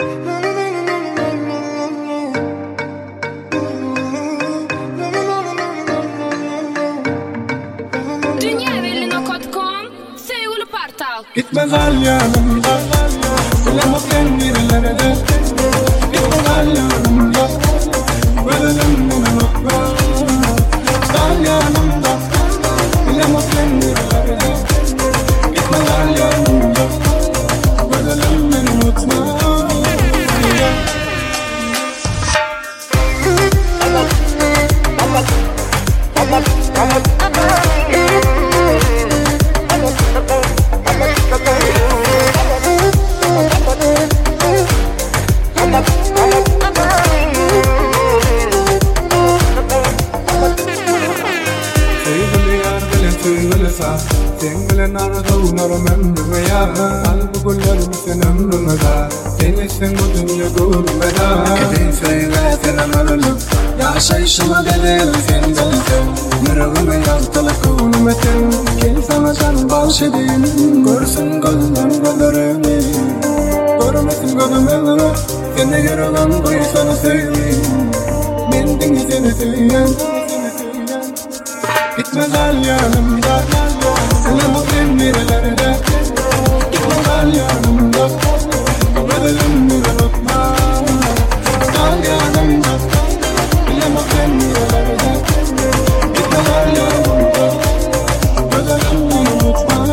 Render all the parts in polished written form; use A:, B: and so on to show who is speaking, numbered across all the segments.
A: Gitme gal yanımda, Bilem o kendilerde. Gitme gal yanımda, Verelim bunu unutma. Gal yanımda, Bilem o kendilerde. Gitme gal yanımda, Verelim bunu unutma. Sen bilen arada umarım ya Kalbi kullarım sen ömrümda Seni sen bu dünya görmeden Gidin söyle sen amarılık Yaşayışıma delil sen delil Yüreğime yazdılı kulmetin Gel sana can bahşedeyim Görsün gözüm gözlerimi Görmesin gözüm elini Seni yüreğim duy sana söyleyeyim Mendin seni söyleyen Gitme gal yanımda Selam o kendilerde Gitme gal yanımda Verelim bunu unutma Gal yanımda Selam o kendilerde Gitme gal yanımda Verelim bunu unutma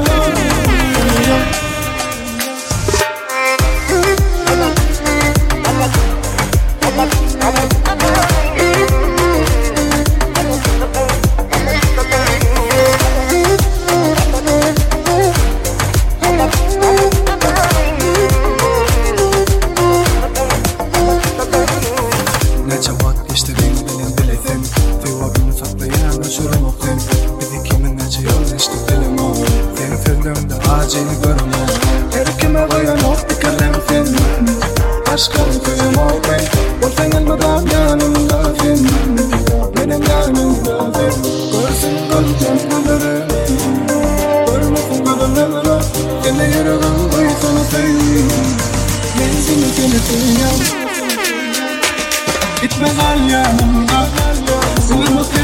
A: Acili görme Her kime koyanok bir kalem sen Aşkım köyüm ol ben O sen elmadan yanımda sen Benim yanımda sen Görsün gözüm gözlerimi Görmesin gözümlerimi Seni yüreğim duy sana söyleyeyim Seni söyleyeyim Gitme gal yanımda Selam o